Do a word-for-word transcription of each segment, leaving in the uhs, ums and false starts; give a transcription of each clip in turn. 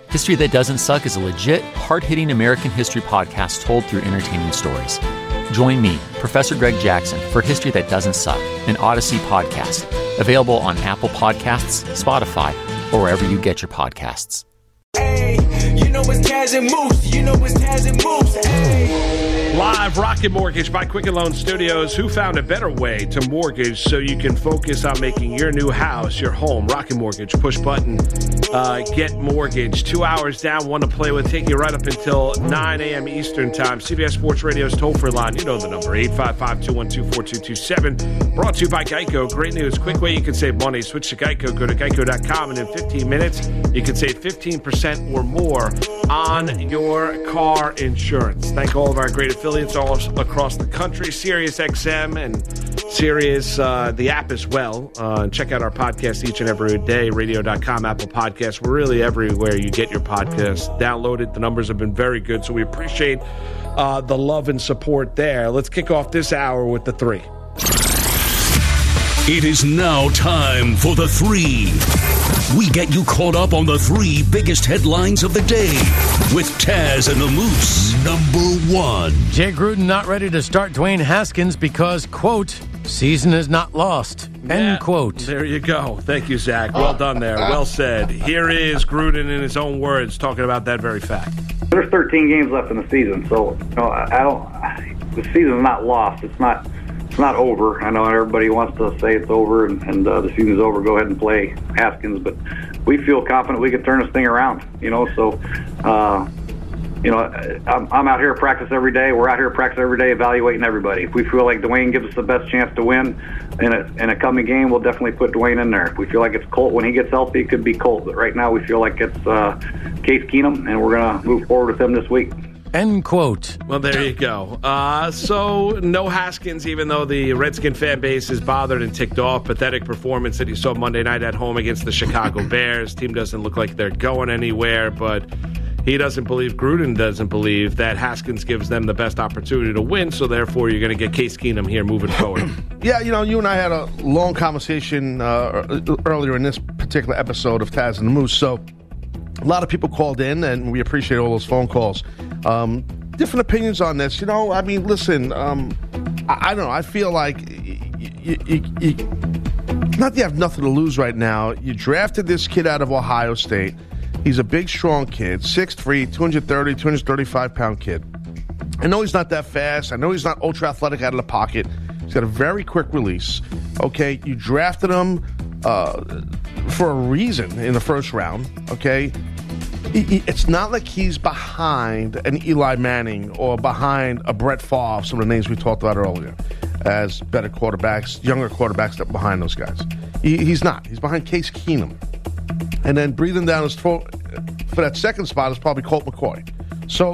History That Doesn't Suck is a legit, hard-hitting American history podcast told through entertaining stories. Join me, Professor Greg Jackson, for History That Doesn't Suck, an Odyssey podcast, available on Apple Podcasts, Spotify, or wherever you get your podcasts. Hey, you know it's Taz and Moose. You know it's Taz and Moose. Hey. Live Rocket Mortgage by Quicken Loan Studios. Who found a better way to mortgage so you can focus on making your new house your home? Rocket Mortgage. Push button. Uh, get mortgage. Two hours down, one to play with. Take you right up until nine a.m. Eastern Time. C B S Sports Radio's toll-free line. You know the number. eight five five, two one two, four two two seven. Brought to you by Geico. Great news. Quick way you can save money. Switch to Geico. Go to geico dot com, and in fifteen minutes, you can save fifteen percent or more on your car insurance. Thank all of our great affiliates all across the country, Sirius X M and Sirius, uh, the app as well. Uh, check out our podcast each and every day, radio dot com, Apple Podcasts. We're really everywhere you get your podcasts. Download it. The numbers have been very good, so we appreciate uh, the love and support there. Let's kick off this hour with the three. It is now time for the three. We get you caught up on the three biggest headlines of the day with Taz and the Moose. Number one. Jay Gruden not ready to start Dwayne Haskins because, quote, season is not lost, end Yeah, quote. There you go. Thank you, Zach. Well done there. Well said. Here is Gruden in his own words talking about that very fact. There's thirteen games left in the season, so you know, I don't. The season's not lost. It's not. It's not over. I know everybody wants to say it's over and, and uh, the season's over. Go ahead and play Haskins, but we feel confident we can turn this thing around. You know, so uh, you know, I'm, I'm out here at practice every day. We're out here at practice every day, evaluating everybody. If we feel like Dwayne gives us the best chance to win in a in a coming game, we'll definitely put Dwayne in there. If we feel like it's Colt when he gets healthy, it could be Colt. But right now, we feel like it's uh, Case Keenum, and we're gonna move forward with him this week. End quote. Well, there you go. Uh, so, no Haskins, even though the Redskin fan base is bothered and ticked off. Pathetic performance that you saw Monday night at home against the Chicago Bears. Team doesn't look like they're going anywhere, but he doesn't believe, Gruden doesn't believe, that Haskins gives them the best opportunity to win, so therefore you're going to get Case Keenum here moving forward. Yeah, you know, you and I had a long conversation uh, earlier in this particular episode of Taz and the Moose, so a lot of people called in, and we appreciate all those phone calls. Um, different opinions on this. You know, I mean, listen, um, I, I don't know. I feel like you, you, you, you, not that you have nothing to lose right now. You drafted this kid out of Ohio State. He's a big, strong kid, six three, two thirty, two thirty-five pound kid. I know he's not that fast. I know he's not ultra athletic out of the pocket. He's got a very quick release. Okay, you drafted him uh, for a reason in the first round. Okay. It's not like he's behind an Eli Manning or behind a Brett Favre, some of the names we talked about earlier, as better quarterbacks, younger quarterbacks that are behind those guys. He, he's not. He's behind Case Keenum. And then breathing down his throat for that second spot is probably Colt McCoy. So,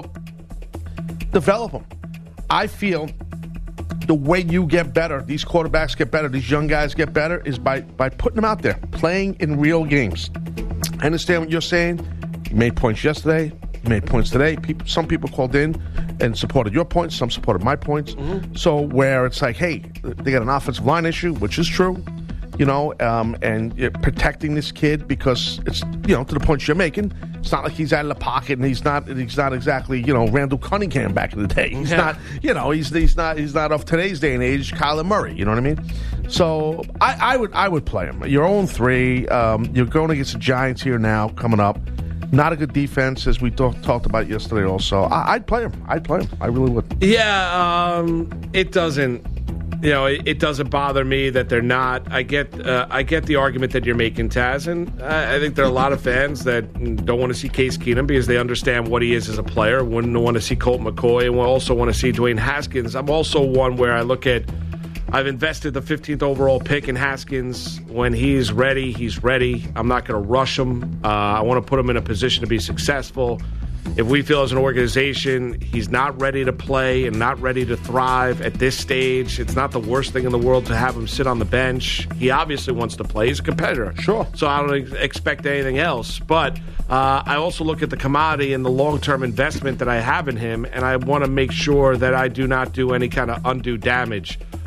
develop him. I feel the way you get better, these quarterbacks get better, these young guys get better, is by, by putting them out there, playing in real games. I understand what you're saying. You made points yesterday. You made points today. People, some people called in and supported your points. Some supported my points. Mm-hmm. So where it's like, hey, they got an offensive line issue, which is true, you know, um, and you're protecting this kid because it's, you know, to the points you're making. It's not like he's out of the pocket and he's not he's not exactly, you know, Randall Cunningham back in the day. He's yeah. not, you know, he's he's not he's not of today's day and age, Kyler Murray. You know what I mean? So I, I would I would play him. Your own three. Um, you're going against the Giants here now coming up. Not a good defense, as we talk, talked about yesterday also. I, I'd play him. I'd play him. I really would. Yeah, um, it doesn't, you know, it, it doesn't bother me that they're not. I get uh, I get the argument that you're making, Taz, and I, I think there are a lot of fans that don't want to see Case Keenum because they understand what he is as a player, wouldn't want to see Colt McCoy, and also want to see Dwayne Haskins. I'm also one where I look at, I've invested the fifteenth overall pick in Haskins. When he's ready, he's ready. I'm not going to rush him. Uh, I want to put him in a position to be successful. If we feel as an organization he's not ready to play and not ready to thrive at this stage, it's not the worst thing in the world to have him sit on the bench. He obviously wants to play. He's a competitor. Sure. So I don't ex- expect anything else. But uh, I also look at the commodity and the long-term investment that I have in him, and I want to make sure that I do not do any kind of undue damage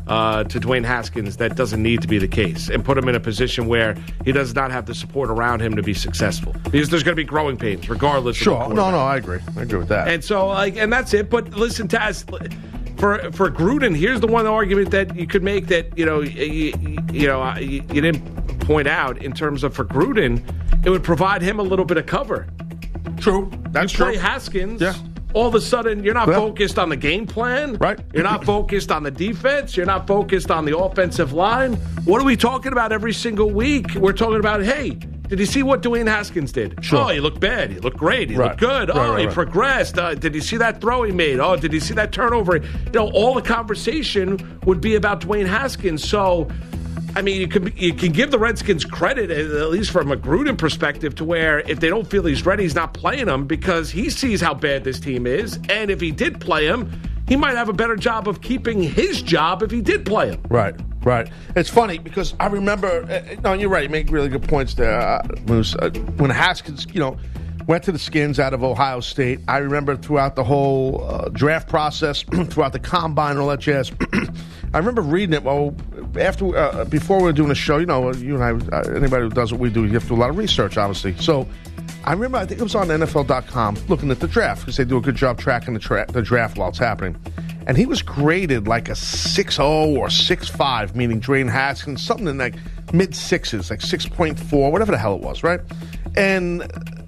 uh, to Dwayne Haskins that doesn't need to be the case, and put him in a position where he does not have the support around him to be successful. Because there's going to be growing pains, regardless. Sure. Of the no, no, I agree. I agree with that. And so, like, and that's it. But listen, Taz, for for Gruden, here's the one argument that you could make that you know you, you know you, you didn't point out in terms of for Gruden, it would provide him a little bit of cover. True. That's you play true. Haskins. Yeah. All of a sudden, you're not Yeah. focused on the game plan. Right. You're not focused on the defense. You're not focused on the offensive line. What are we talking about every single week? We're talking about, hey, did you see what Dwayne Haskins did? Sure. Oh, he looked bad. He looked great. He Right. looked good. Right, oh, right, he right. progressed. Uh, did you see that throw he made? Oh, did you see that turnover? You know, all the conversation would be about Dwayne Haskins. So, I mean, you can you can give the Redskins credit, at least from a Gruden perspective, to where if they don't feel he's ready, he's not playing them because he sees how bad this team is. And if he did play him, he might have a better job of keeping his job if he did play him. Right, right. It's funny because I remember. Uh, no, you're right. You make really good points there, uh, Moose. Uh, when Haskins, you know, went to the Skins out of Ohio State, I remember throughout the whole uh, draft process, throughout the combine and all that jazz. I remember reading it. Well, after uh, before we were doing a show, you know, you and I, uh, anybody who does what we do, you have to do a lot of research, obviously. So I remember, I think it was on N F L dot com, looking at the draft because they do a good job tracking the, tra- the draft while it's happening. And he was graded like a six oh or six five, meaning Dwayne Haskins, something in like mid sixes, like six point four, whatever the hell it was, right? And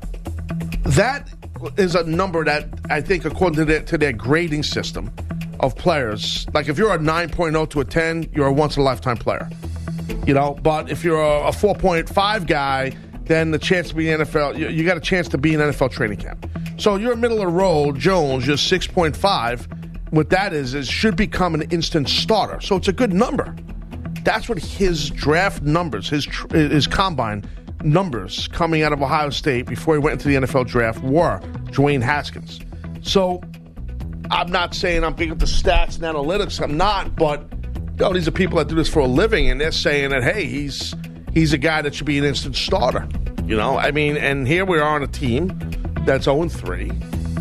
that is a number that I think, according to their, to their grading system of players, like if you're a nine point oh to a ten, you're a once-in-a-lifetime player. You know, but if you're a, a four point five guy, then the chance to be in the N F L, you, you got a chance to be in N F L training camp. So you're middle of the road, Jones, you're six point five. What that is, is should become an instant starter. So it's a good number. That's what his draft numbers, his tr- his combine numbers coming out of Ohio State before he went into the N F L draft were Dwayne Haskins. So I'm not saying I'm big into stats and analytics. I'm not, but you know, these are people that do this for a living, and they're saying that, hey, he's he's a guy that should be an instant starter. You know, I mean, and here we are on a team that's oh and three,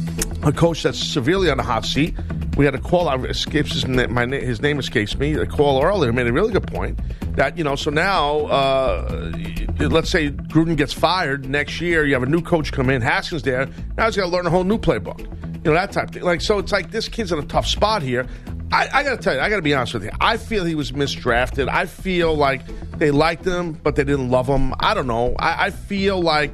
a coach that's severely on the hot seat. We had a call, I escapes his, my, his name escapes me, a call earlier made a really good point that, you know, so now, uh, let's say Gruden gets fired next year, you have a new coach come in, Haskins there, now he's got to learn a whole new playbook. You know, that type of thing. Like, so it's like this kid's in a tough spot here. I, I got to tell you, I got to be honest with you. I feel he was misdrafted. I feel like they liked him, but they didn't love him. I don't know. I, I feel like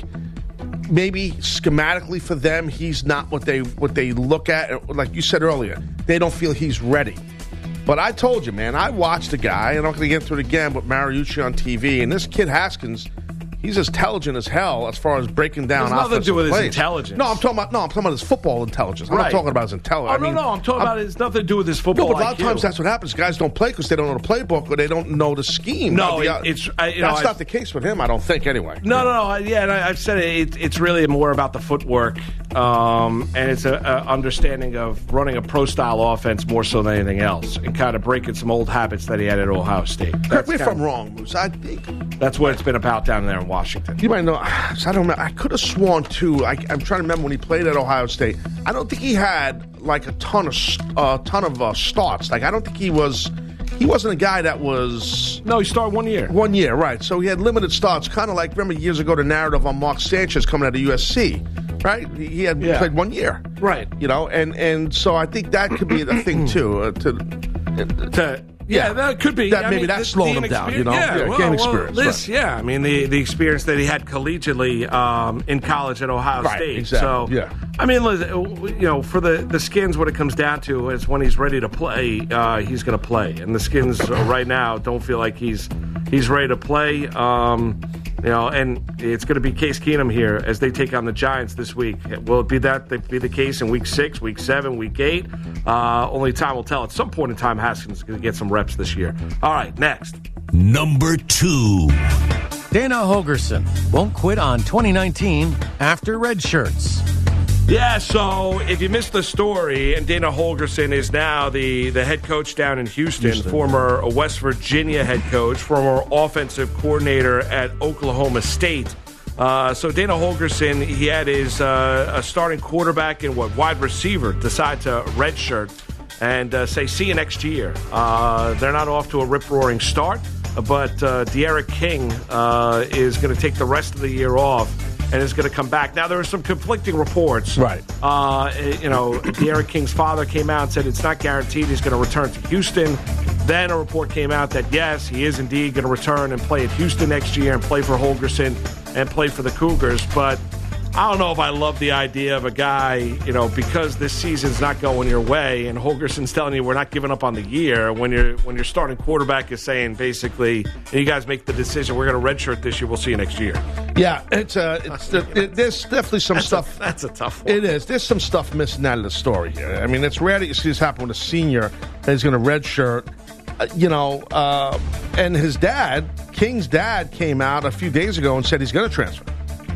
maybe schematically for them, he's not what they what they look at. Like you said earlier, they don't feel he's ready. But I told you, man, I watched the guy, and I'm not going to get into it again, but Mariucci on T V, and this kid Haskins, he's as intelligent as hell as far as breaking down. It has nothing to do with plays. his intelligence. No, I'm talking about no, I'm talking about his football intelligence. I'm Right. not talking about his intelligence. Oh, I mean, no, no, I'm talking I'm, about it has nothing to do with his football No, but a lot I Q. of times that's what happens. Guys don't play because they don't know the playbook or they don't know the scheme. No, The- it- it's- I- you know, that's I- not the case with him. I don't think anyway. No, no, no. I- Yeah, and I, I've said it, it. It's really more about the footwork, um, and it's a, a understanding of running a pro-style offense more so than anything else, and kind of breaking some old habits that he had at Ohio State. Correct That's me if kind I'm of- wrong, Moose. I think That's what it's been about down there in Washington. you might know. I don't know. I could have sworn too. I, I'm trying to remember when he played at Ohio State. I don't think he had like a ton of a uh, ton of uh, starts. Like I don't think he was. He wasn't a guy that was No, he started one year. one year, right? So he had limited starts. Kind of like remember years ago the narrative on Mark Sanchez coming out of U S C, right? He he had Yeah. played one year, Right. You know, and and so I think that could be the thing too. Uh, to To, yeah, Yeah. that could be. That I maybe mean, that's the- slowing the him down, inexper- you know? Yeah, Yeah, well, game well, experience, This, yeah, I mean the the experience that he had collegiately um, in college at Ohio Right, State. exactly, So, yeah. I mean, listen, you know, for the the Skins, what it comes down to is when he's ready to play, uh, he's going to play, and the Skins uh, right now don't feel like he's he's ready to play. Um, You know, and it's going to be Case Keenum here as they take on the Giants this week. Will it be that be the case in week six, week seven, week eight? Uh, only time will tell. At some point in time, Haskins is going to get some reps this year. All right, next. Number two. Dana Holgerson won't quit on twenty nineteen after red shirts. Yeah, so if you missed the story, and Dana Holgerson is now the, the head coach down in Houston, Houston. former West Virginia head coach, former offensive coordinator at Oklahoma State. Uh, so Dana Holgerson, he had his uh, a starting quarterback and what wide receiver decide to redshirt and uh, say, see you next year. Uh, they're not off to a rip-roaring start, but uh, De'Aaron King uh, is going to take the rest of the year off and is going to come back. Now, there are some conflicting reports. Right. Uh, you know, De'Aaron King's father came out and said it's not guaranteed he's going to return to Houston. Then a report came out that, yes, he is indeed going to return and play at Houston next year and play for Holgorsen and play for the Cougars. But I don't know if I love the idea of a guy, you know, because this season's not going your way and Holgorsen's telling you we're not giving up on the year when you're when your starting quarterback is saying basically, you guys make the decision, we're going to redshirt this year, we'll see you next year. Yeah, it's uh, it's it, there's definitely some that's stuff. A, that's a tough one. It is. There's some stuff missing out of the story here. I mean, it's rare that you see this happen with a senior that is going to redshirt. Uh, you know, uh, and his dad, King's dad, came out a few days ago and said he's going to transfer.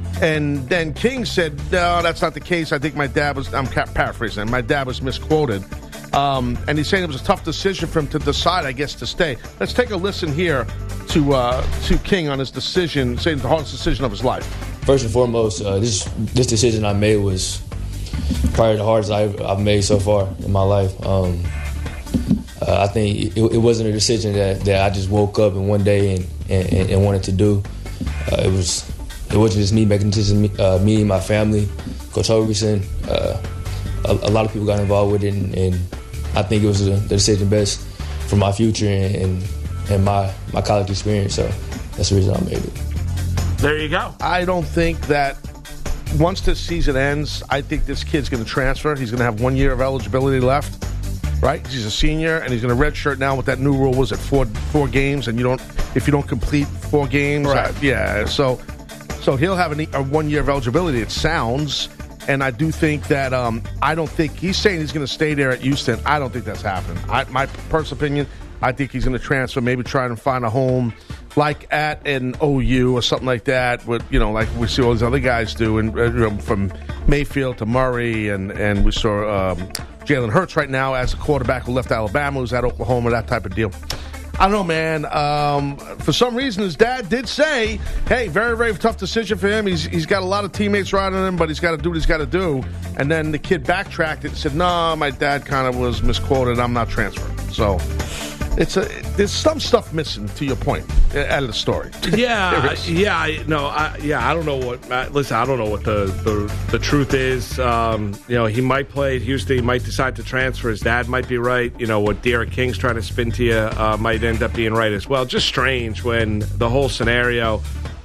And then King said, no, that's not the case. I think my dad was, I'm paraphrasing, my dad was misquoted. Um, and he's saying it was a tough decision for him to decide, I guess, to stay. Let's take a listen here to uh, to King on his decision, saying the hardest decision of his life. First and foremost, uh, this this decision I made was probably the hardest I've, I've made so far in my life. Um, uh, I think it, it wasn't a decision that, that I just woke up and one day and, and, and wanted to do. Uh, it was it wasn't just me making decisions. Uh, me and my family, Coach Holgorsen, uh, a, a lot of people got involved with it, and, and I think it was the, the decision best for my future and, and and my my college experience. So that's the reason I made it. There you go. I don't think that once this season ends, I think this kid's going to transfer. He's going to have one year of eligibility left, right? He's a senior, and he's going to redshirt now with that new rule. Was it four four games, and you don't if you don't complete four games, right? Uh, yeah. So so he'll have a, a one year of eligibility. It sounds. And I do think that um, I don't think he's saying he's going to stay there at Houston. I don't think that's happening. I, my personal opinion, I think he's going to transfer, maybe try and find a home like at an O U or something like that. With you know, like we see all these other guys do, and you know, from Mayfield to Murray, and and we saw um, Jalen Hurts right now as a quarterback who left Alabama, who's at Oklahoma, that type of deal. I don't know, man. Um, for some reason, his dad did say, hey, very, very tough decision for him. He's He's got a lot of teammates riding him, but he's got to do what he's got to do. And then the kid backtracked it and said, no, my dad kind of was misquoted. I'm not transferring. So it's a there's some stuff missing, to your point, out of the story. Yeah, yeah, I, no, I, yeah. I don't know what. Uh, listen, I don't know what the the, the truth is. Um, you know, he might play at Houston. He might decide to transfer. His dad might be right. You know, what De'Aaron King's trying to spin to you uh, might end up being right as well. Just strange when the whole scenario.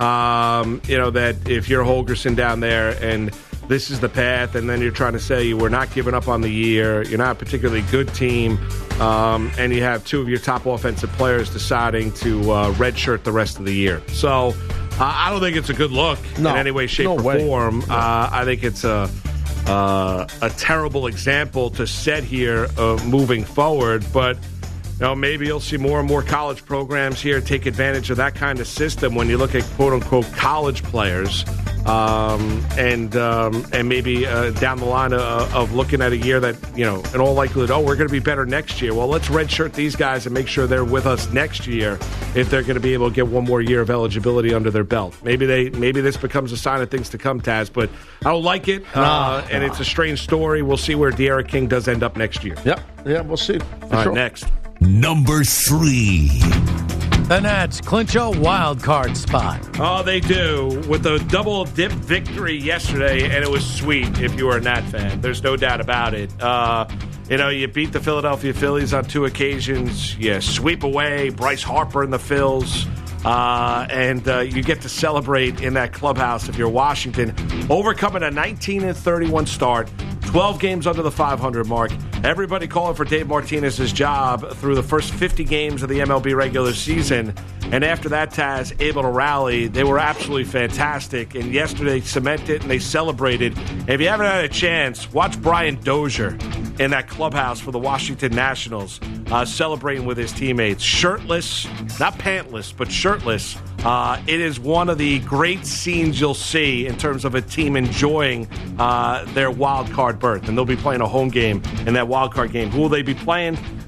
Um, you know, that if you're Holgorsen down there and this is the path, and then you're trying to say we're not giving up on the year, you're not a particularly good team, um, and you have two of your top offensive players deciding to uh, redshirt the rest of the year. So uh, I don't think it's a good look no, in any way, shape, no or way. form. No. Uh, I think it's a uh, a terrible example to set here uh, moving forward, but you know, maybe you'll see more and more college programs here take advantage of that kind of system when you look at quote-unquote college players, um, and um, and maybe uh, down the line of, of looking at a year that, you know, in all likelihood, oh, we're going to be better next year. Well, let's redshirt these guys and make sure they're with us next year if they're going to be able to get one more year of eligibility under their belt. Maybe they maybe this becomes a sign of things to come, Taz, but I don't like it, uh, nah, and nah. It's a strange story. We'll see where De'Aaron King does end up next year. Yep, yeah, we'll see. For all right, sure. Next. Number three. The Nats clinch a wild card spot. Oh, they do, with a double dip victory yesterday, and it was sweet if you were a Nat fan. There's no doubt about it. Uh, you know, you beat the Philadelphia Phillies on two occasions. You sweep away Bryce Harper and the Phils. Uh, and uh, you get to celebrate in that clubhouse if you're Washington, overcoming a nineteen and thirty-one start, twelve games under the five hundred mark. Everybody calling for Dave Martinez's job through the first fifty games of the M L B regular season. And after that, Taz, able to rally. They were absolutely fantastic. And yesterday cemented and they celebrated. And if you haven't had a chance, watch Brian Dozier in that clubhouse for the Washington Nationals, uh, celebrating with his teammates. Shirtless, not pantless, but shirtless. Uh, it is one of the great scenes you'll see in terms of a team enjoying uh, their wild card berth. And they'll be playing a home game in that wild card game. Who will they be playing?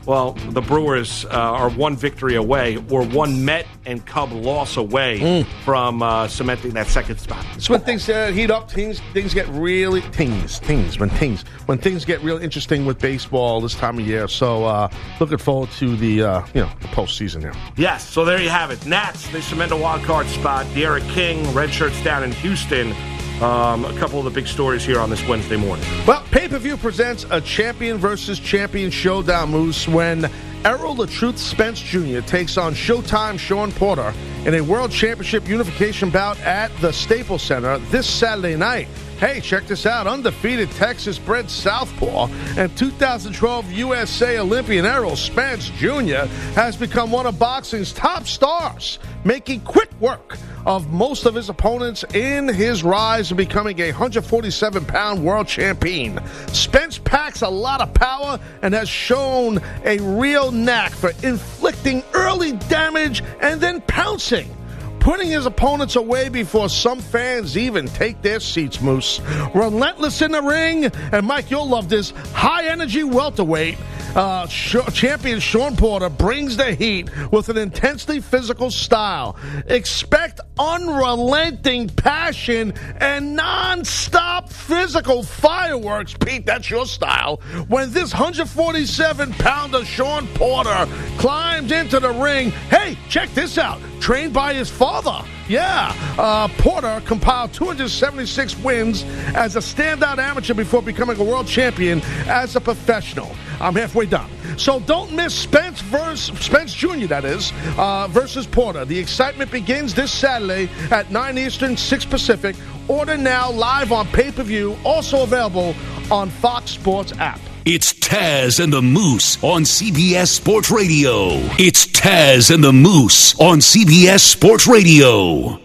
Well, the Brewers uh, are one victory away, or one Met and Cub loss away mm. from uh, cementing that second spot. So when things uh, heat up, things things get really things things when things when things get real interesting with baseball this time of year. So uh, looking forward to the uh, you know the postseason here. Yes. So there you have it. Nats they cement a wild card spot. De'Ara King, red shirts down in Houston. Um, a couple of the big stories here on this Wednesday morning. Well, pay-per-view presents a champion versus champion showdown, Moose, when Errol the Truth Spence Junior takes on Showtime Sean Porter in a World Championship unification bout at the Staples Center this Saturday night. Hey, check this out. Undefeated Texas-bred southpaw and two thousand twelve U S A Olympian Errol Spence Junior has become one of boxing's top stars, making quick work of most of his opponents in his rise to becoming a one forty-seven pound world champion. Spence packs a lot of power and has shown a real knack for inflicting early damage and then pouncing, putting his opponents away before some fans even take their seats, Moose. Relentless in the ring, and Mike, you'll love this, high-energy welterweight uh, sh- champion Sean Porter brings the heat with an intensely physical style. Expect unrelenting passion and non-stop physical fireworks, Pete, that's your style, when this one forty-seven pounder Sean Porter climbs into the ring. Hey, check this out. Trained by his father. Yeah. Uh, Porter compiled two hundred seventy-six wins as a standout amateur before becoming a world champion as a professional. I'm halfway done. So don't miss Spence versus Spence Junior, that is, uh, versus Porter. The excitement begins this Saturday at nine Eastern, six Pacific. Order now live on pay-per-view, also available on Fox Sports app. It's Taz and the Moose on C B S Sports Radio. It's Taz and the Moose on C B S Sports Radio.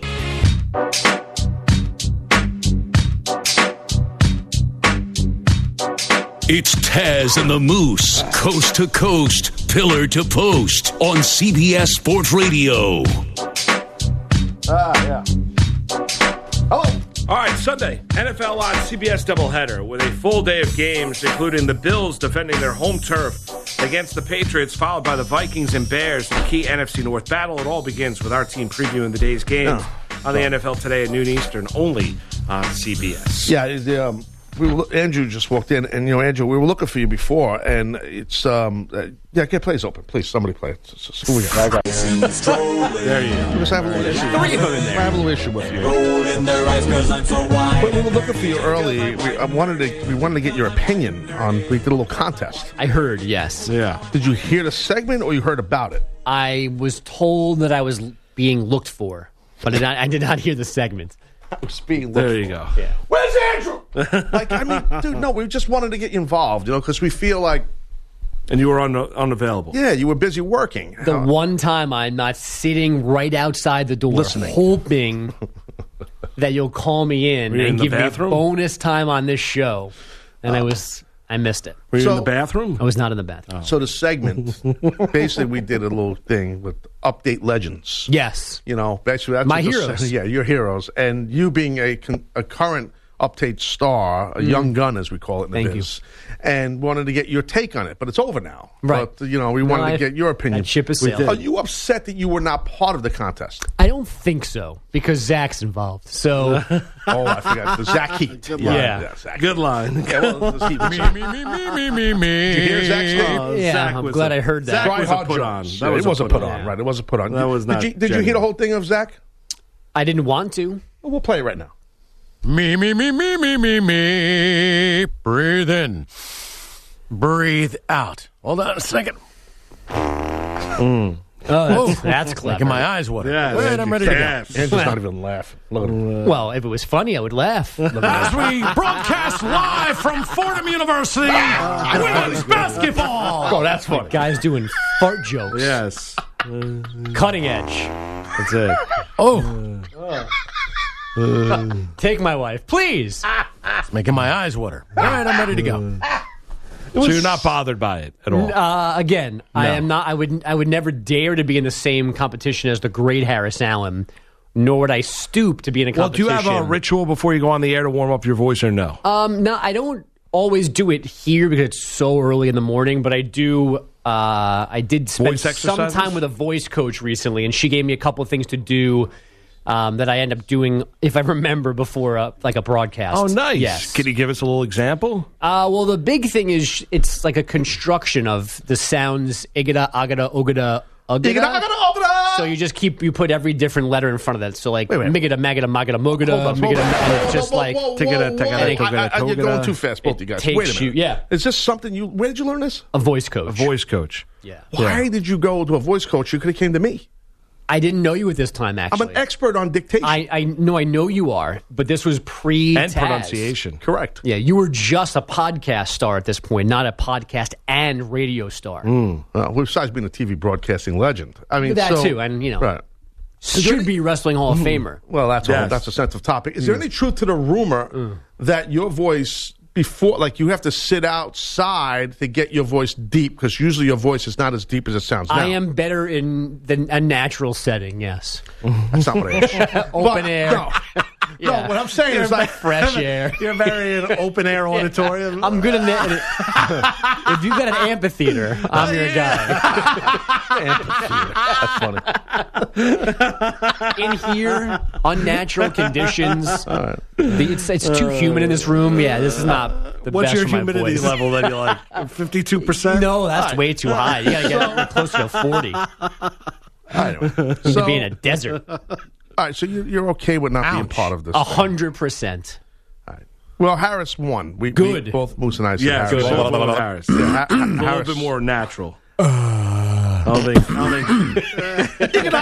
It's Taz and the Moose, coast to coast, pillar to post on C B S Sports Radio. Ah, yeah. Hello. All right, Sunday, N F L Live C B S doubleheader with a full day of games, including the Bills defending their home turf against the Patriots, followed by the Vikings and Bears in the key N F C North battle. It all begins with our team previewing the day's games oh. on the oh. N F L Today at noon Eastern, only on C B S. Yeah, the, um, we were, Andrew just walked in, and, you know, Andrew, we were looking for you before, and it's, um, uh, yeah, get plays open. Please, somebody play it. It's, it's, who we got? There you go. We just have a little issue. I have a little issue with you. But we were looking for you early. We I wanted to we wanted to get your opinion on, we did a little contest. I heard, yes. Yeah. Did you hear the segment, or you heard about it? I was told that I was being looked for, but I did not, I did not hear the segment. I was being looked There for. you go. Yeah. Where's Andrew? Like, I mean, dude, no, we just wanted to get you involved, you know, because we feel like, And you were un- unavailable. yeah, you were busy working. The Uh, one time I'm not sitting right outside the door, Listening. hoping that you'll call me in Were you and in the give bathroom? me bonus time on this show. And I was, I missed it. Were you So- in the bathroom? I was not in the bathroom. So the segment, basically, we did a little thing with update legends. Yes. You know, basically, that's My what the heroes. se- yeah, your heroes, and you being a con- a current update star, a young gun as we call it in the Thank biz, and wanted to get your take on it. But it's over now. Right. But, you know, we No, wanted I- to get your opinion. that ship has We sailed. did. Are you upset that you were not part of the contest? I don't think so, because Zach's involved. So, Oh, I forgot. The Zach Heat. Good yeah, line. yeah, Zach. Good line. Yeah, well, the Heat. me, me, me, me, me, me. Did you hear Zach's take? Uh, yeah, Zach I'm was glad a- I heard that. Zach Try was a hard put jokes. on. Yeah, That was it a wasn't put put on. on, right? It wasn't put on. That was not Did you, did you hear the genuine. whole thing of Zach? I didn't want to. Well, we'll play it right now. Me, me, me, me, me, me, me. Breathe in. Breathe out. Hold on a second. Oh, that's, that's clever. Making my eyes water. Yeah, Wait, Andrew I'm ready to go. Cass. Andrew's not even laughing. Look at him. Well, if it was funny, I would laugh. As we broadcast live from Fordham University, women's basketball. Oh, that's funny. Guys doing fart jokes. Yes. Cutting edge. That's it. Oh, Take my wife, please. it's making my eyes water. All right, I'm ready to go. So you're not bothered by it at all? Uh, again, I am not. I would. I would never dare to be in the same competition as the great Harris Allen, nor would I stoop to be in a Well, do competition. you have a ritual before you go on the air to warm up your voice or no? Um, no, I don't always do it here because it's so early in the morning. But I do Uh, I did spend Voice some exercises? time with a voice coach recently, and she gave me a couple of things to do um, that I end up doing, if I remember, before a, like a broadcast. Oh, nice. Yes. Can you give us a little example? Uh, well, the big thing is it's like a construction of the sounds igada, agada, ogada, ugada. So you just keep, you put every different letter in front of that. So like migada, magada, magada, mogada, migada, and it's just like... Tigada, tigada, togada, You're going togada. too fast, both of you guys. takes Wait a minute. you- yeah. Is this something you... Where did you learn this? A voice coach. A voice coach. Yeah. Why did you go to a voice coach? You could have came to me. I didn't know you at this time, I'm actually. an expert on dictation. I, I know I know you are, but this was pre And pronunciation. Correct. Yeah, you were just a podcast star at this point, not a podcast and radio star. Uh, well, besides being a T V broadcasting legend. I mean, That so- too, and you know, Right. should be Wrestling Hall of Famer. Well, that's a, Yes. that's a sensitive topic. Is there any truth to the rumor that your voice before, like, you have to sit outside to get your voice deep? Because usually your voice is not as deep as it sounds now. I am better in the, a natural setting. Yes, That's not what I asked. open But, air. No, Yeah. no, what I'm saying is like fresh air. You're very in an open air auditorium. I'm good in it. If you got an amphitheater, I'm your guy. That's funny. In here, unnatural conditions. The- It's, it's too humid in this room. Yeah, this is not the What's best your for my humidity voice. level that you like? fifty-two percent? No, that's way too high. You gotta get close to forty. Anyway, To so, be in a desert. all right, so you, you're okay with not being Ouch. part of this? A thing. hundred percent. Well, Harris won. We, Good. We, both Moose and I said Yeah, Harris. good. won. Both Harris. Yeah, Ha- Ha- A little Harris. bit more natural. I don't think. I don't think.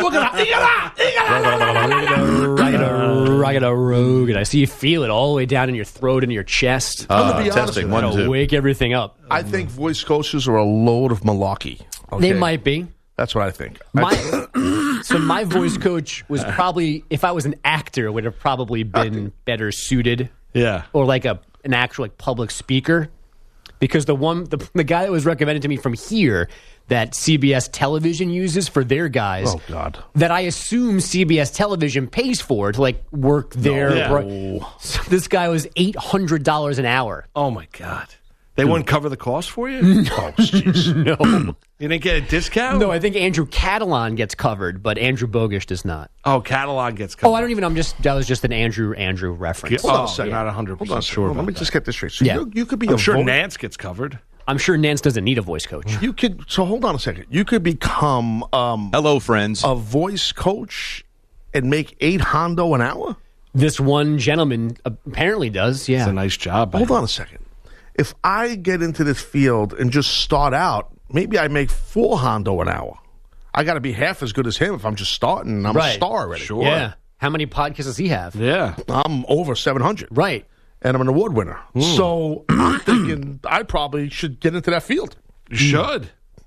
Ragada rogue, and I see you feel it all the way down in your throat and your chest. I'm gonna be honest testing, with you. one, It'll two. wake everything up. I think voice coaches are a load of malarkey. They okay? might be. That's what I think. My, so my voice coach was probably, if I was an actor, would have probably been better suited, Yeah. or like a an actual like public speaker, because the one the, the guy that was recommended to me from here that C B S Television uses for their guys. Oh, God. That I assume C B S Television pays for to like work their. Yeah. bro- So this guy was eight hundred dollars an hour. Oh my God. They wouldn't cover the cost for you? Oh, jeez. No, You didn't get a discount? no, I think Andrew Catalan gets covered, but Andrew Bogish does not. Oh, catalog gets covered. Oh, I don't even. I'm just. That was just an Andrew Andrew reference. Hold on Oh, a second. not one hundred Hold on a percent second. sure Hold on, about Let me that. just get this straight. So Yeah. you, you could be I'm a sure vo- Nance gets covered. I'm sure Nance doesn't need a voice coach. You could. So hold on a second. You could become um, Hello, friends. a voice coach and make eight hondo an hour. This one gentleman apparently does. Yeah. It's a nice job. by Hold him. on a second. If I get into this field and just start out, maybe I make four hondo an hour. I got to be half as good as him if I'm just starting and I'm a Right. star already. Sure. Yeah. How many podcasts does he have? Yeah. I'm over seven hundred. Right. And I'm an award winner. So I'm thinking I probably should get into that field. You should.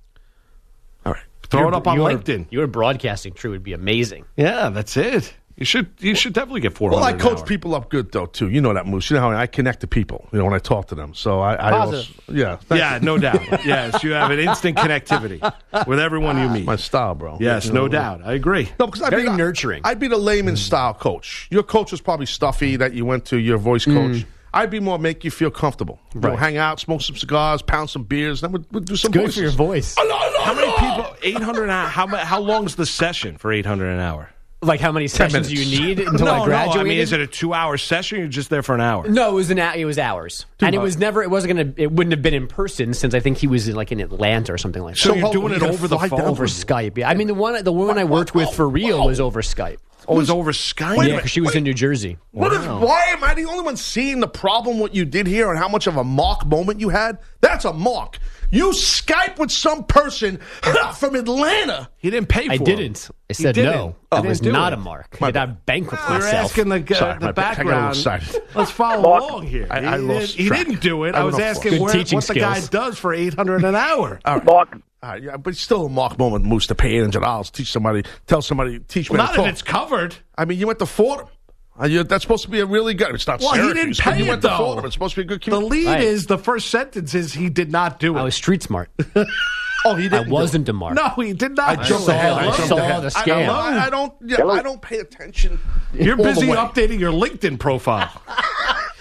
All right. Throw it up on your, LinkedIn. Your broadcasting crew would be amazing. Yeah, that's it. You should you should definitely get four hundred Well, I an coach hour. people up good, though, too. You know that, Moose. You know how I connect to people, you know, when I talk to them. So I, I also, Positive. yeah. thank Yeah, no doubt. Yes, you have an instant connectivity with everyone you meet. My style, bro. Yes, You no know, doubt. I agree. No, because I'd Very be the- nurturing. I'd be the layman style coach. Your coach was probably stuffy that you went to your voice coach. I'd be more make you feel comfortable. You know, Right. hang out, smoke some cigars, pound some beers, then we'd, we'd do some Good voices. for your voice. How many people? Eight hundred an hour. How mu- how long's the session for eight hundred an hour? Like how many sessions do you need until no, I graduated? no. I mean, is it a two-hour session? Or you're just there for an hour? No, it was an it was hours, and it was never. It wasn't gonna. It wouldn't have been in person since I think he was in, like in Atlanta or something like that. So, So you're how- doing you it gotta over the fly phone? down over Skype. Yeah. I mean, the one the woman I worked with for real was over Skype. Oh, it's over Skype. Wait a Yeah, because she was in New Jersey. What is, why am I the only one seeing the problem what you did here and how much of a mark moment you had? That's a mark. You Skype with some person from Atlanta. He didn't pay for I it. didn't. I said didn't. no. I It didn't was do not it. a mark. My I bad. I bankrupt We're myself. asking the, Sorry, uh, the my bad. I got a little background. excited. Let's follow along here. I- he, I didn't- lost he track. didn't do it. I I was lost asking Good where, teaching what the guy skills. does for eight hundred an hour. All right. Mark, All right, yeah, but it's still a mark moment, Moose, to pay eight hundred dollars. Teach somebody, tell somebody, teach me Well, to not if talk. it's covered. I mean, you went to Fordham. Uh, you, that's supposed to be a really good. It's not Well, he Syracuse, didn't but pay you it, went to though. Fordham. It's supposed to be a good. The community. lead Right. is the first sentence is he did not do it. I was street smart. Oh, he I didn't. do wasn't it. a mark. no, he did not. I do jumped it. ahead. I I jumped saw ahead. the I, scam. I, I don't. Yeah, Hello? I don't pay attention. You're all the busy way. updating your LinkedIn profile.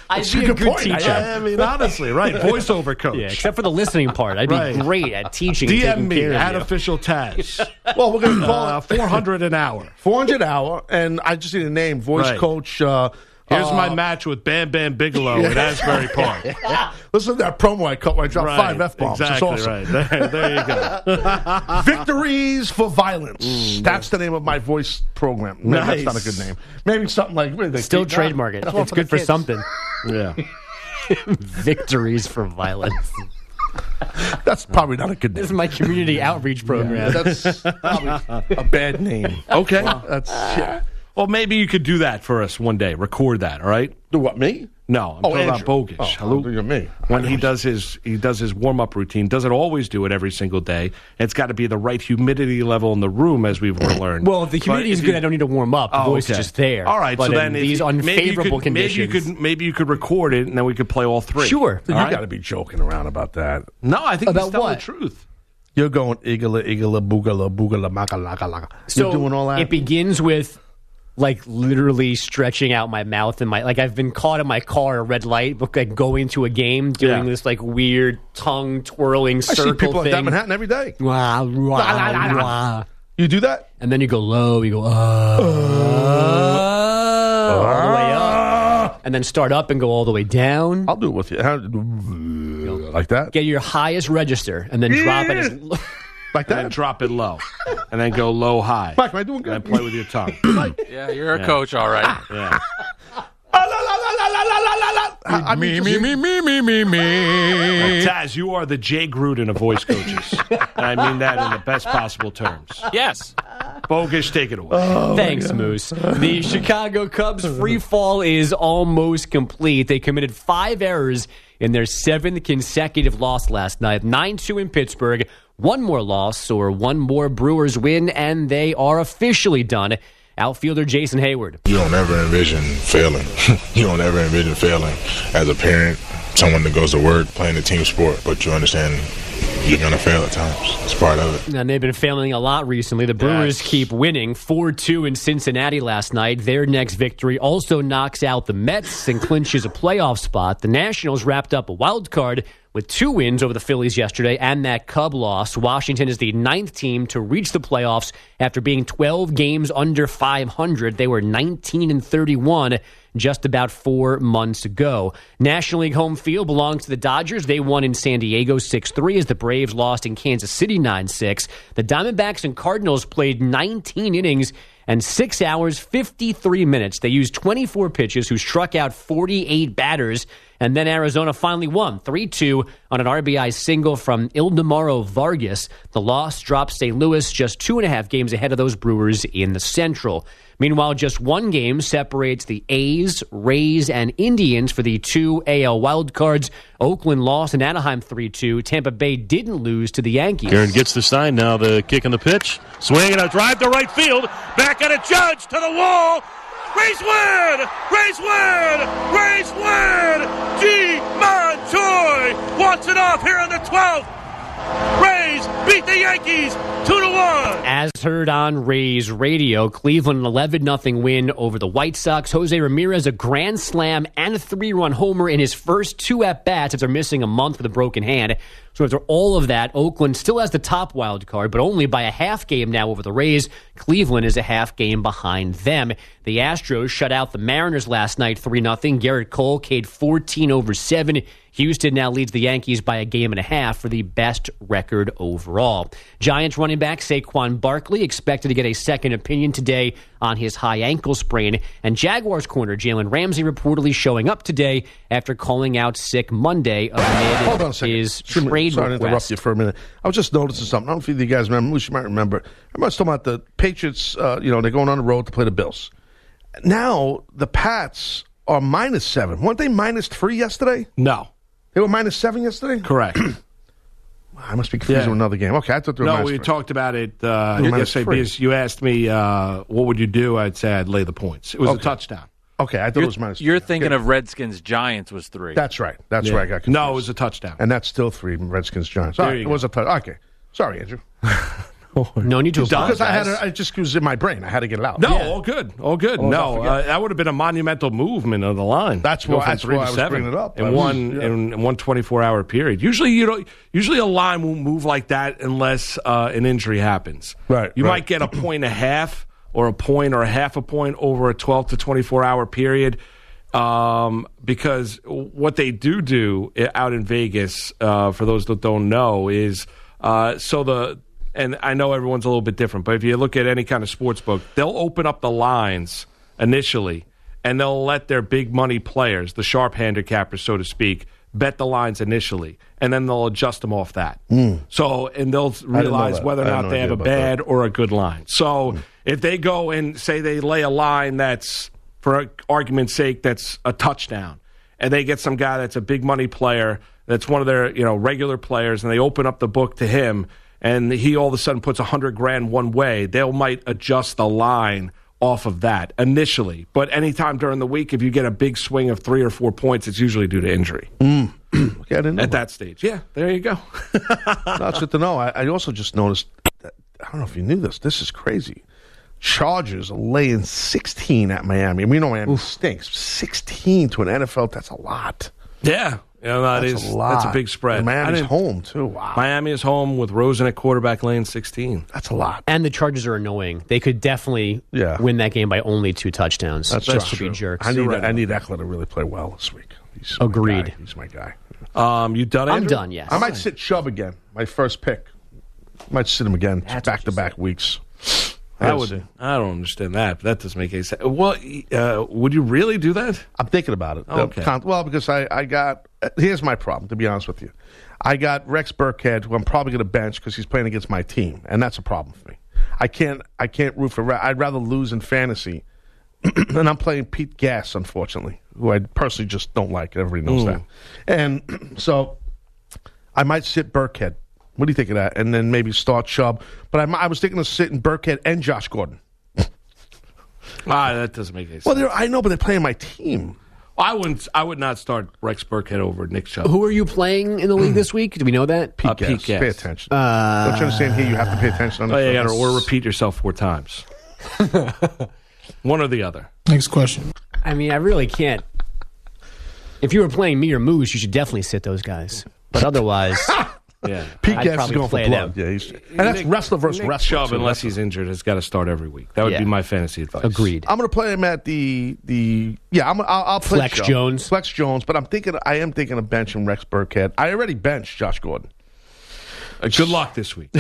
I'd It's be a a good good point. teacher. I, I mean, honestly, right? Voiceover coach. Yeah, except for the listening part. I'd be Right. great at teaching. and D M taking me care of at you. official Taz. Well, we're going to call Uh, it four hundred an hour. four hundred an hour, and I just need a name, voice Right. coach. Uh, Here's uh, my match with Bam Bam Bigelow at Asbury Park. Listen to that promo I cut where I dropped Right, five F-bombs. Exactly it's awesome. right. There, there you go. Victories for Violence. Mm, That's the name of my voice program. Maybe Nice. That's not a good name. Maybe something like... what do they Still keep that? trademark it. That's one It's the good for kids. something. Yeah. Victories for violence. That's probably not a good name. This is my community outreach program. That's probably a bad name. Okay. That's yeah. Well, maybe you could do that for us one day. Record that, all right? Do what, me? No, I'm Oh, talking about Andrew. Bogus. Oh, Hello? you're me. When he does his he does his warm up routine, doesn't always do it every single day. It's got to be the right humidity level in the room, as we've learned. Well, if the humidity But is if good, you- I don't need to warm up. The Oh, voice okay. is just there. All right, But so in then if these you- maybe you unfavorable could, conditions. maybe you could maybe you could record it, and then we could play all three. Sure. You All right? got to be joking around about that. No, I think About he's telling what? the truth. You're going igala, igala, boogala, boogala, maka, laka, laka. So You're doing all that? It begins with like literally stretching out my mouth and my like I've been caught in my car at a red light, but like going to a game doing Yeah. this like weird tongue twirling I circle see people thing. like that in Manhattan every day. Wah, wah, La, la, la, la. wah. You do that? And then you go low, you go uh, uh, all the way up, and then start up and go all the way down. I'll do it with you. How, like that? Get your highest register and then drop it. As, Like And then that? drop it low, and then go low high, Mike, am I doing and good? then play with your tongue. Yeah, you're a coach, all right. Yeah. Ah, la, la, la, la, la, la, la, la. I me, mean, me, me, me, me, me, me. Taz, you are the Jay Gruden of voice coaches. And I mean that in the best possible terms. Yes. Bogus, take it away. Thanks, Moose. The Chicago Cubs free fall is almost complete. They committed five errors in their seventh consecutive loss last night. nine two in Pittsburgh. One more loss or one more Brewers win, and they are officially done. Outfielder Jason Hayward. You don't ever envision failing. You don't ever envision failing as a parent, someone that goes to work, playing a team sport, but you understand you're going to fail at times. It's part of it. And they've been failing a lot recently. The Brewers Yes. keep winning four two in Cincinnati last night. Their next victory also knocks out the Mets and clinches a playoff spot. The Nationals wrapped up a wild card with two wins over the Phillies yesterday and that Cub loss. Washington is the ninth team to reach the playoffs after being twelve games under five hundred. They were nineteen and thirty-one just about four months ago. National League home field belongs to the Dodgers. They won in San Diego six three as the Braves lost in Kansas City nine six. The Diamondbacks and Cardinals played nineteen innings and six hours, fifty-three minutes. They used twenty-four pitches, who struck out forty-eight batters. And then Arizona finally won three two on an R B I single from Ildemaro Vargas. The loss drops Saint Louis just two and a half games ahead of those Brewers in the Central. Meanwhile, just one game separates the A's, Rays, and Indians for the two A L wildcards. Oakland lost in Anaheim three two. Tampa Bay didn't lose to the Yankees. Aaron gets the sign now, the kick and the pitch. Swing and a drive to right field. Back at a Judge to the wall. Rays win! Rays win! Rays win! G. Montoy wants it off here in the twelfth. Rays beat the Yankees two to one. As heard on Rays radio, Cleveland an eleven nothing win over the White Sox. Jose Ramirez a grand slam and a three-run homer in his first two at-bats after missing a month with a broken hand. So after all of that, Oakland still has the top wild card, but only by a half game now over the Rays. Cleveland is a half game behind them. The Astros shut out the Mariners last night three nothing. Garrett Cole K'd fourteen over seven. Houston now leads the Yankees by a game and a half for the best record overall. Giants running back Saquon Barkley expected to get a second opinion today on his high ankle sprain. And Jaguars corner Jalen Ramsey reportedly showing up today after calling out sick Monday amid Hold on a second. his Excuse me. trade Sorry to interrupt request. you for a minute. I was just noticing something. I don't know if you guys remember. Moose, you might remember. Remember I was talking about the Patriots, uh, you know, they're going on the road to play the Bills. Now, the Pats are minus seven. Weren't they minus three yesterday? No. They were minus seven yesterday? Correct. I must be confused Yeah. with another game. Okay, I thought they were No, minus we three. talked about it uh, They were minus yesterday three. because you asked me uh, what would you do. I'd say I'd lay the points. It was Okay. a touchdown. Okay, I thought You're, it was minus you're three. thinking Yeah. of Redskins Giants was three. That's right. That's Yeah. right. I got confused. No, it was a touchdown. And that's still three Redskins Giants. All There right, you it was a touch. Okay. Sorry, Andrew. No need to apologize. Because I had, a, I just was in my brain. I had to get it out. No, yeah. all good, all good. Oh, no, uh, that would have been a monumental movement of the line. That's why, that's why I was bringing it up in was, one yeah. in one twenty-four hour period. Usually, you don't. Usually, a line won't move like that unless uh, an injury happens. Right. You right. might get a point and a half, or a point, or a half a point over a twelve to twenty-four hour period. Um, because what they do do out in Vegas, uh, for those that don't know, is uh, so the. And I know everyone's a little bit different, but if you look at any kind of sports book, they'll open up the lines initially, and they'll let their big money players, the sharp handicappers, so to speak, bet the lines initially, and then they'll adjust them off that. Mm. So, and they'll realize whether or not no they have a bad that. or a good line. So, mm. if they go and say they lay a line that's, for argument's sake, that's a touchdown, and they get some guy that's a big money player, that's one of their you know regular players, and they open up the book to him, and he all of a sudden puts a hundred grand one way, they might adjust the line off of that initially. But anytime during the week, if you get a big swing of three or four points, it's usually due to injury. Mm. Okay, I didn't know At that. that stage. Yeah, there you go. That's good to know. I, I also just noticed, that, I don't know if you knew this, this is crazy. Chargers are laying sixteen at Miami. And we know Miami Oof. stinks. sixteen to an N F L, that's a lot. Yeah. Yeah, that that's is, a lot. That's a big spread. And Miami's home, too. Wow. Miami is home with Rosen at quarterback laying sixteen. That's a lot. And the Chargers are annoying. They could definitely yeah. win that game by only two touchdowns. That's, That's true. jerks. I need, I need Eckler to really play well this week. He's Agreed. My guy. He's my guy. Um, you done, I'm Andrew? done, yes. I might sit Chubb again, my first pick. Might sit him again, back-to-back weeks. I would. I don't understand that. But that doesn't make any sense. Well, uh, would you really do that? I'm thinking about it. Okay. Well, because I, I got. Uh, here's my problem. To be honest with you, I got Rex Burkhead, who I'm probably going to bench because he's playing against my team, and that's a problem for me. I can't. I can't root for. Rex. I'd rather lose in fantasy, and I'm playing Pete Gas, unfortunately, who I personally just don't like. Everybody knows Mm. that, and so I might sit Burkhead. What do you think of that? And then maybe start Chubb. But I, I was thinking of sitting Burkhead and Josh Gordon. Ah, that doesn't make any sense. Well, I know, but they're playing my team. I wouldn't. I would not start Rex Burkhead over Nick Chubb. Who are you playing in the league this week? Do we know that? Pete, Uh, Pete Gas. Gas. Pay attention. Uh, Don't you understand here? You have to pay attention on the Oh, yeah, show. you gotta, or repeat yourself four times. One or the other. Next question. I mean, I really can't. If you were playing me or Moose, you should definitely sit those guys. But otherwise, Yeah. Pete I'd Gas is probably going for play blood. them. Yeah, he's, and that's Nick- wrestler versus Nick wrestler. Chubb, too. unless That's- he's injured, has got to start every week. That would Yeah. be my fantasy advice. agreed. I'm going to play him at the the yeah. I'm, I'll, I'll play Flex Chubb. Jones. Flex Jones, but I'm thinking I am thinking of benching Rex Burkhead. I already benched Josh Gordon. Uh, good luck this week.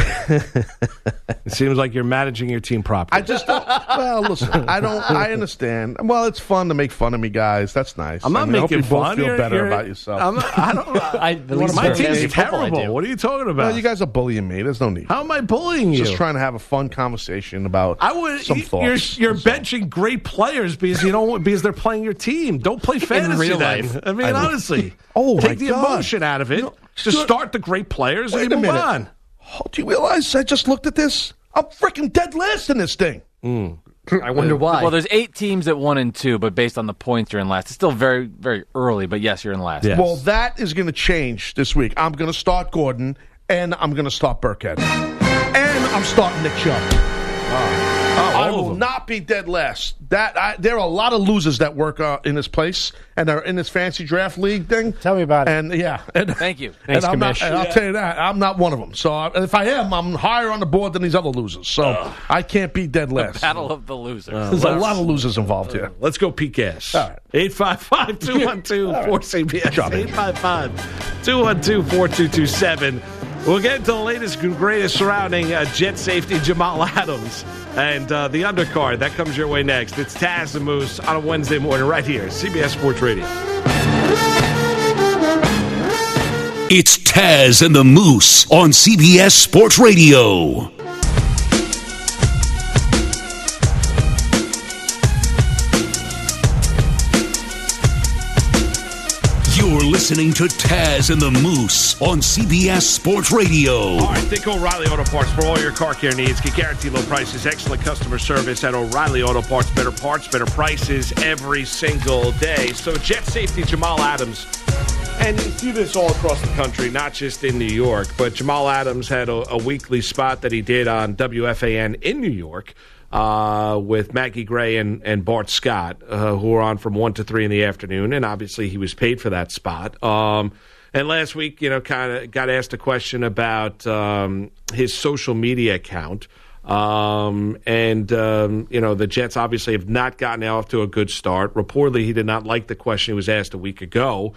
It seems like you're managing your team properly. I just don't. Well, listen, I don't. I understand. Well, it's fun to make fun of me, guys. That's nice. I'm not I mean, I hope making you both fun. feel You're- better you're- about yourself. I'm not, I don't. I, at least my for team's fantasy football, I do. terrible. What are you talking about? well, you guys are bullying me. There's no need. How am I bullying you? Just trying to have a fun conversation about I would. some you- thoughts. You're, you're That's all. benching great players because you don't because they're playing your team. Don't play fantasy real then. life. I mean, I know. honestly. Oh, take my the God. emotion out of it. know, Just you're- start the great players Wait and a you move minute. on. Oh, do you realize I just looked at this? I'm freaking dead last in this thing. I wonder why. Well, there's eight teams at one and two, but based on the points, you're in last. It's still very, very early, but yes, you're in last. Yes. Well, that is going to change this week. I'm going to start Gordon, and I'm going to start Burkhead. And I'm starting Nick Chubb. I all of will them. not be dead last. That I, there are a lot of losers that work uh, in this place, and they're in this fancy draft league thing. Tell me about it. And yeah, and, Thank you. and Thanks, I'm not, Kamish. and I'll tell you that I'm not one of them. So I, if I am, I'm higher on the board than these other losers. So I can't be dead last. Battle of the losers. There's a lot of losers involved here. Let's go Pete Gas. All right. eight five five, two one two, four C B S. eight five five, two one two, four two two seven. We'll get into the latest and greatest surrounding uh, jet safety Jamal Adams and uh, the undercard. That comes your way next. It's Taz and Moose on a Wednesday morning right here, C B S Sports Radio. It's Taz and the Moose on C B S Sports Radio. You're listening to Taz and the Moose on C B S Sports Radio. All right, think O'Reilly Auto Parts for all your car care needs. Get guaranteed low prices, excellent customer service at O'Reilly Auto Parts. Better parts, better prices every single day. So jet safety Jamal Adams And you see this all across the country, not just in New York, but Jamal Adams had a, a weekly spot that he did on W F A N in New York uh, with Maggie Gray and, and Bart Scott, uh, who were on from one to three in the afternoon, and obviously he was paid for that spot. Um, and last week, you know, kind of got asked a question about um, his social media account. Um, and, um, you know, the Jets obviously have not gotten off to a good start. Reportedly, he did not like the question he was asked a week ago.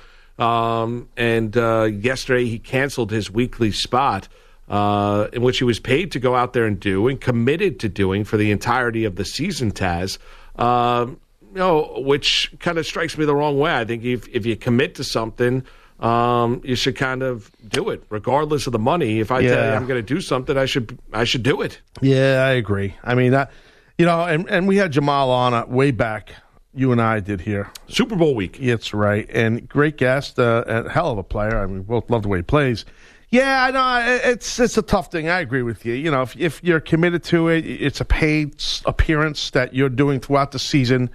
Um, and uh, yesterday he canceled his weekly spot uh, in which he was paid to go out there and do and committed to doing for the entirety of the season, Taz. Um, you know, which kind of strikes me the wrong way. I think if, if you commit to something, um, you should kind of do it, regardless of the money. If I Yeah. tell you I'm going to do something, I should I should do it. Yeah, I agree. I mean, that, you know, and, and we had Jamal on uh, way back. You and I did here. Super Bowl week. That's right. And great guest, uh, and hell of a player. I mean, we both love the way he plays. Yeah, I know. It's it's a tough thing. I agree with you. You know, if, if you're committed to it, it's a paid appearance that you're doing throughout the season.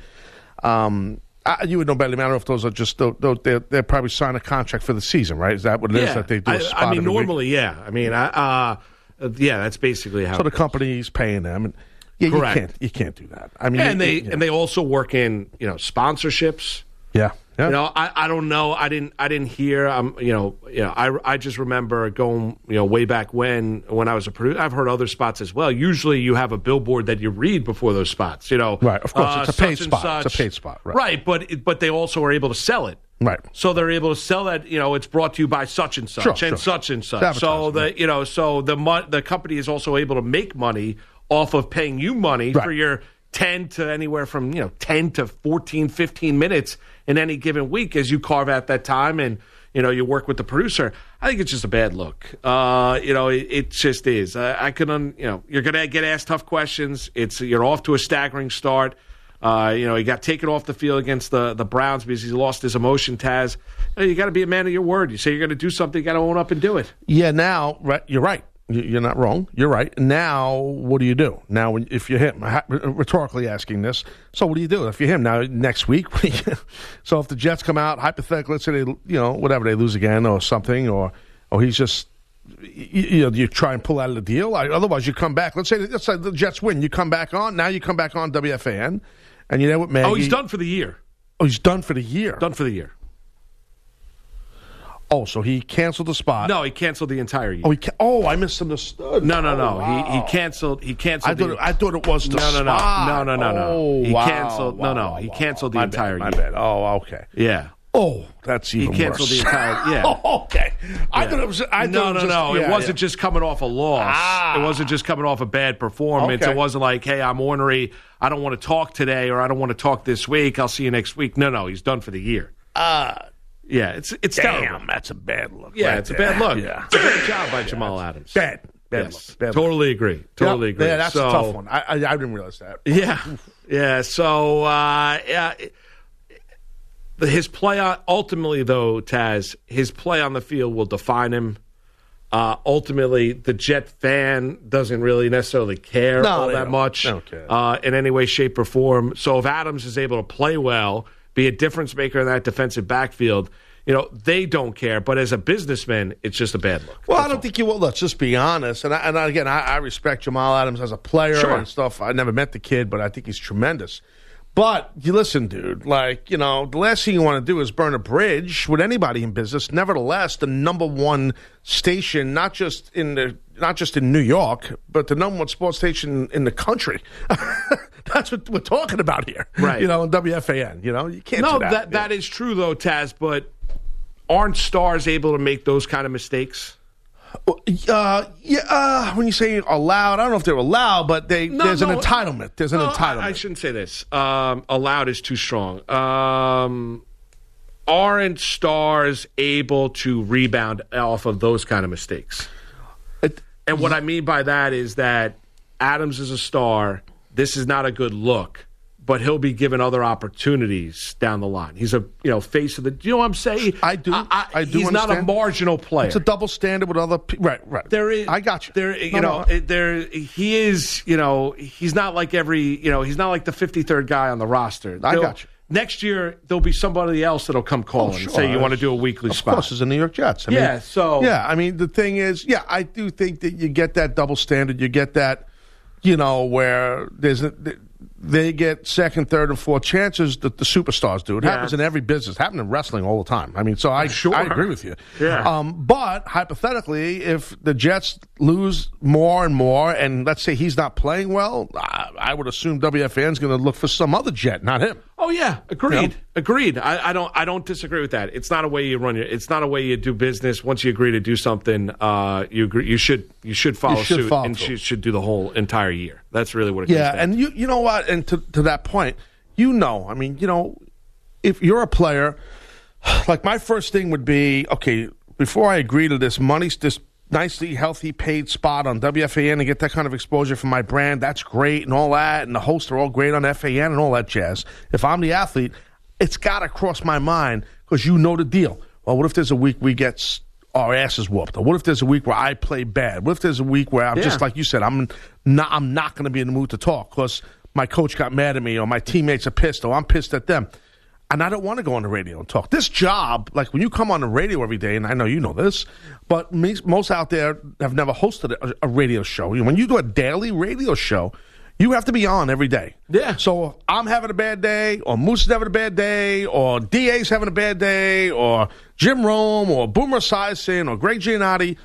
Um, I, you would know better than me. I don't know if those are just, they're, they're probably signing a contract for the season, right? Is that what it is Yeah. that they do a I, spot I mean, every week? normally, yeah. I mean, I, uh, yeah, that's basically how So the it goes. company's paying them. And yeah, Correct. you can't you can't do that. I mean, Yeah, and you- they you know. and they also work in, you know, sponsorships. Yeah. Yeah. You know, I, I don't know. I didn't I didn't hear. Um, you know, you know. I, I just remember going, you know, way back when when I was a producer. I've heard other spots as well. Usually, you have a billboard that you read before those spots. You know, Right, of course, uh, it's a paid such and spot. It's a such. paid spot, right. Right, but it- but they also are able to sell it. Right. So they're able to sell that. You know, it's brought to you by such and such Sure, and sure. such and It's such. So advertising, the you know, so the mo- the company is also able to make money off of paying you money Right. for your ten to anywhere from, you know, ten to fourteen, fifteen minutes in any given week as you carve out that time and, you know, you work with the producer. I think it's just a bad look. Uh, you know, it, it just is. I, I can, un, you know, you're going to get asked tough questions. It's You're off to a staggering start. Uh, you know, he got taken off the field against the, the Browns because he lost his emotion, Taz. You, know, you got to be a man of your word. You say you're going to do something, you got to own up and do it. Yeah, now, right, you're right. You- You're not wrong. You're right. Now, what do you do? Now, when, if you're him, ha- rhetorically asking this, so what do you do if you're him? Now, next week, so if the Jets come out, hypothetically, let's say they, you know, whatever, they lose again or something, or or he's just, you, you know, you try and pull out of the deal. Like, otherwise, you come back. Let's say, let's say the Jets win. You come back on. Now you come back on W F A N, and you're there with Maggie. Oh, he's done for the year. Oh, he's done for the year. Done for the year. Oh, so he canceled the spot. No, he canceled the entire year. Oh, he ca- oh, I misunderstood. No, no, no. Oh, wow. He he canceled. He canceled. I thought the, it, I thought it was the no, no, no, spot. no, no, no, no. Oh, He wow, canceled. wow, no, no. wow, He wow, canceled wow. the My entire bad, year. My bad. Oh, okay. Yeah. Oh, that's even He canceled worse. the entire. Yeah. Oh, okay. I Yeah. thought it was. I no, thought it no, was just, no. yeah, it wasn't yeah. just coming off a loss. Ah. It wasn't just coming off a bad performance. Okay. It wasn't like, hey, I'm ornery. I don't want to talk today, or I don't want to talk this week. I'll see you next week. No, no. He's done for the year. Uh, Yeah, it's it's damn, terrible. that's a bad look. Yeah, right it's a there. bad look. Yeah. It's a bad job by Jamal Adams. Bad. Bad Yes. look. Bad totally agree. Totally Yep. agree. Yeah, that's So- a tough one. I, I, I didn't realize that. Yeah, yeah. So, uh, yeah, the- his play on, ultimately, though, Taz, his play on the field will define him. Uh, ultimately, the Jet fan doesn't really necessarily care No, all they that don't. much They don't care. uh, in any way, shape, or form. So, if Adams is able to play well, be a difference maker in that defensive backfield, you know, they don't care. But as a businessman, it's just a bad look. Well, That's I don't all. think you will. Let's just be honest. And, I, and again, I, I respect Jamal Adams as a player Sure. and stuff. I never met the kid, but I think he's tremendous. But you listen, dude, like, you know, the last thing you want to do is burn a bridge with anybody in business. Nevertheless, the number one station, not just in the not just in New York, but the number one sports station in the country. That's what we're talking about here. Right. You know, in W F A N. You know, you can't No, do that. that, that is true, though, Taz, but aren't stars able to make those kind of mistakes? Uh, yeah, uh, when you say allowed, I don't know if they're allowed, but they No, there's no, an entitlement. There's an no, entitlement. I, I shouldn't say this. Um, allowed is too strong. Um, aren't stars able to rebound off of those kind of mistakes? It, and what I mean by that is that Adams is a star. This is not a good look, but he'll be given other opportunities down the line. He's a you know face of the. You know what I'm saying? I do. I, I, I do He's not a understand. marginal player. It's a double standard with other people. Right, right. There is. I got you. There, you No, know, no. it- there. He is. You know, he's not like every. You know, he's not like the fifty-third guy on the roster. I There'll- got you. next year there'll be somebody else that'll come calling Oh, sure. and say you want to do a weekly of spot. Of course, it's the New York Jets. I yeah, mean, so yeah. I mean, the thing is, yeah, I do think that you get that double standard. You get that, you know, where there's a, they get second, third, and fourth chances that the superstars do. It Yeah. happens in every business. It happens in wrestling all the time. I mean, so I Sure. I agree with you. Yeah. Um, but hypothetically, if the Jets lose more and more, and let's say he's not playing well, I, I would assume W F A N is going to look for some other Jet, not him. Oh yeah, agreed. You know? Agreed. I, I don't. I don't disagree with that. It's not a way you run your. It's not a way you do business. Once you agree to do something, uh, you agree. You should. You should follow You should suit follow and through. should, should do the whole entire year. That's really what it Yeah, comes down and you you know what? And to to that point, you know, I mean, you know, if you're a player, like my first thing would be, okay, before I agree to this money, this nicely healthy paid spot on W F A N and get that kind of exposure for my brand, that's great and all that, and the hosts are all great on F A N and all that jazz. If I'm the athlete, it's got to cross my mind because you know the deal. Well, what if there's a week we get s- our asses whooped? Or what if there's a week where I play bad? What if there's a week where I'm Yeah. just like you said, I'm not, I'm not going to be in the mood to talk because my coach got mad at me or my teammates are pissed or I'm pissed at them. And I don't want to go on the radio and talk. This job, like when you come on the radio every day, and I know you know this, but me, most out there have never hosted a, a radio show. When you do a daily radio show, you have to be on every day. Yeah. So I'm having a bad day, or Moose is having a bad day, or D A's having a bad day, or Jim Rome, or Boomer Esiason, or Greg Giannotti.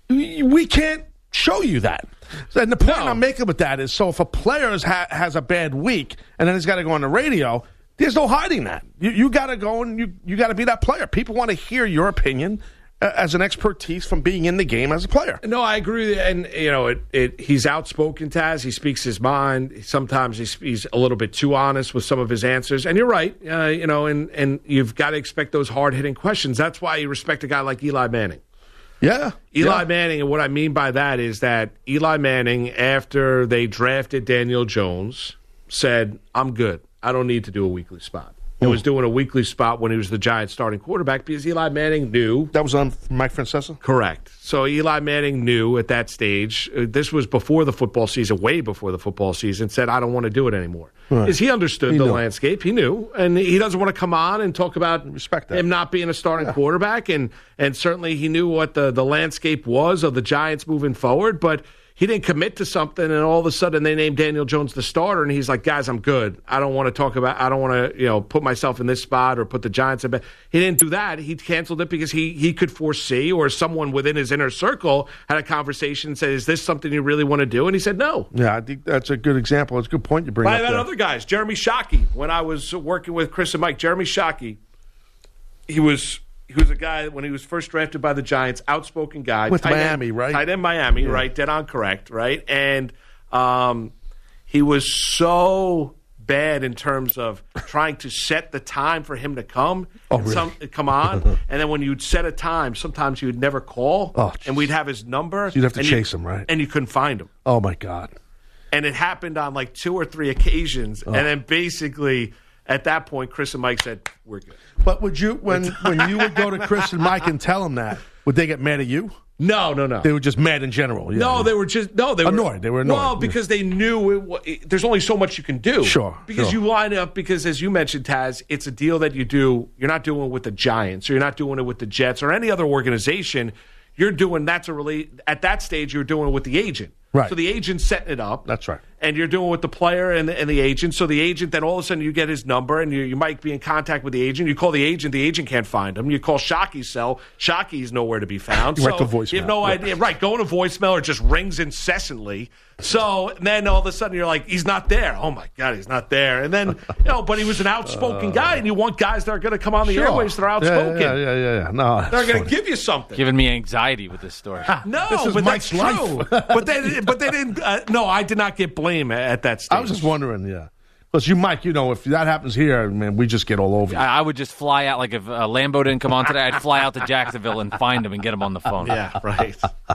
We can't show you that. And the point I'm making with that is, so if a player has, ha- has a bad week and then he's got to go on the radio, there's no hiding that. You, you got to go and you, you got to be that player. People want to hear your opinion uh, as an expertise from being in the game as a player. No, I agree. And, you know, it, it, he's outspoken, Taz. He speaks his mind. Sometimes he's, he's a little bit too honest with some of his answers. And you're right, uh, you know, and, and you've got to expect those hard-hitting questions. That's why you respect a guy like Eli Manning. Yeah. Eli yeah. Manning, and what I mean by that is that Eli Manning, after they drafted Daniel Jones, said, I'm good. I don't need to do a weekly spot. He was doing a weekly spot when he was the Giants starting quarterback because Eli Manning knew. That was on Mike Francesa? Correct. So Eli Manning knew at that stage, uh, this was before the football season, way before the football season, said, I don't want to do it anymore. Because Right. he understood He the knew. landscape. He knew. And he doesn't want to come on and talk about Respect that. him not being a starting quarterback. And, and certainly he knew what the, the landscape was of the Giants moving forward. But he didn't commit to something, and all of a sudden they named Daniel Jones the starter, and he's like, guys, I'm good. I don't want to talk about, I don't want to, you know, put myself in this spot or put the Giants in bed. He didn't do that. He canceled it because he he could foresee, or someone within his inner circle had a conversation and said, is this something you really want to do? And he said no. Yeah, I think that's a good example. It's a good point you bring I up had there. other guys. Jeremy Shockey, when I was working with Chris and Mike, Jeremy Shockey, he was... He was a guy, when he was first drafted by the Giants, outspoken guy. With tight end- Miami, right? Tight end Miami, Yeah. right? Dead on correct, right? And um, he was so bad in terms of trying to set the time for him to come Oh, and really? some, come on. And then when you'd set a time, sometimes you'd never call, Oh, and we'd have his number. So you'd have to and chase you, him, right? And you couldn't find him. Oh, my God. And it happened on like two or three occasions. Oh. And then basically, at that point, Chris and Mike said, we're good. But would you, when when you would go to Chris and Mike and tell them that, would they get mad at you? No, no, no. They were just mad in general. Yeah. No, they were just no. They were Annoyed. They were annoyed. Well, because they knew it, wa- it, there's only so much you can do. Sure, Because sure. you line up. Because as you mentioned, Taz, it's a deal that you do. You're not doing it with the Giants, or you're not doing it with the Jets, or any other organization. You're doing that's a really at that stage. You're doing it with the agent. Right. So the agent's setting it up. That's right. And you're doing it with the player and the, and the agent. So the agent, then all of a sudden you get his number, and you, you might be in contact with the agent. You call the agent, the agent can't find him. You call Shockey's cell, Shockey's nowhere to be found. You so went to voicemail. You have no Yeah. idea. Right, going to voicemail or just rings incessantly. So then all of a sudden you're like, he's not there. Oh my God, he's not there. And then, you know, but he was an outspoken guy, and you want guys that are going to come on the Sure. airwaves that are Yeah, outspoken. Yeah, yeah, yeah. yeah. No, They're that's going to funny. give you something. Giving me anxiety with this story. No, This is but Mike's that's life. true. but they, but they didn't. Uh, no, I did not get blame at, at that stage. I was just wondering, yeah. Because you, Mike, you know, if that happens here, man, we just get all over you. I, I would just fly out, like if uh, Lambeau didn't come on today, I'd fly out to Jacksonville and find him and get him on the phone. Yeah, right.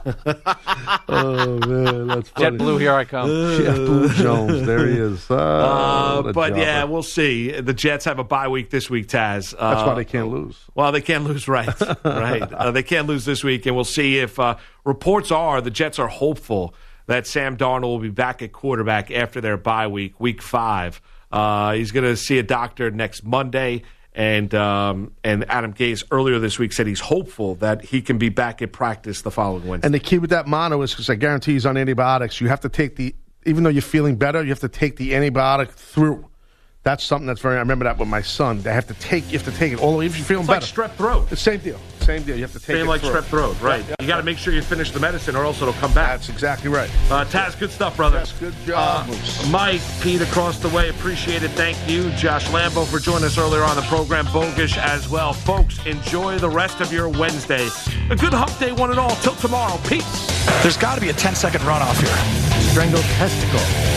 Oh, man, that's funny. JetBlue, here I come. JetBlue Jones, there he is. Oh, Uh, what a but yeah, jobber. we'll see. The Jets have a bye week this week, Taz. Uh, That's why they can't lose. Well, they can't lose, right? right. Uh, they can't lose this week, and we'll see if uh, reports are the Jets are hopeful that Sam Darnold will be back at quarterback after their bye week, week five. Uh, he's going to see a doctor next Monday. And um, and Adam Gase earlier this week said he's hopeful that he can be back at practice the following Wednesday. And the key with that mono is because I guarantee he's on antibiotics. You have to take the, even though you're feeling better, you have to take the antibiotic through. That's something that's very, I remember that with my son. They have to take, you have to take it all the way if you're feeling it's better. It's like strep throat. The same deal. Same deal. You have to take Same it like through. strep throat, right. Yeah, you got to make sure you finish the medicine or else it'll come back. That's exactly right. Uh, Taz, good stuff, brother. Yes, good job. Uh, Mike, Pete across the way, appreciate it. Thank you. Josh Lambo for joining us earlier on the program. Bogish as well. Folks, enjoy the rest of your Wednesday. A good hump day, one and all. Till tomorrow. Peace. There's got to be a ten-second runoff here. Strangled testicle.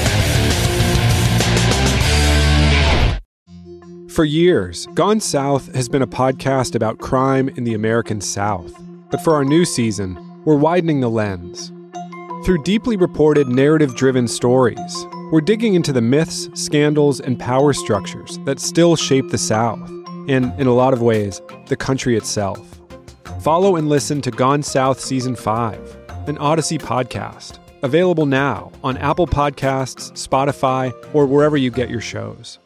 For years, Gone South has been a podcast about crime in the American South. But for our new season, we're widening the lens. Through deeply reported, narrative-driven stories, we're digging into the myths, scandals, and power structures that still shape the South, and, in a lot of ways, the country itself. Follow and listen to Gone South Season five, an Odyssey podcast, available now on Apple Podcasts, Spotify, or wherever you get your shows.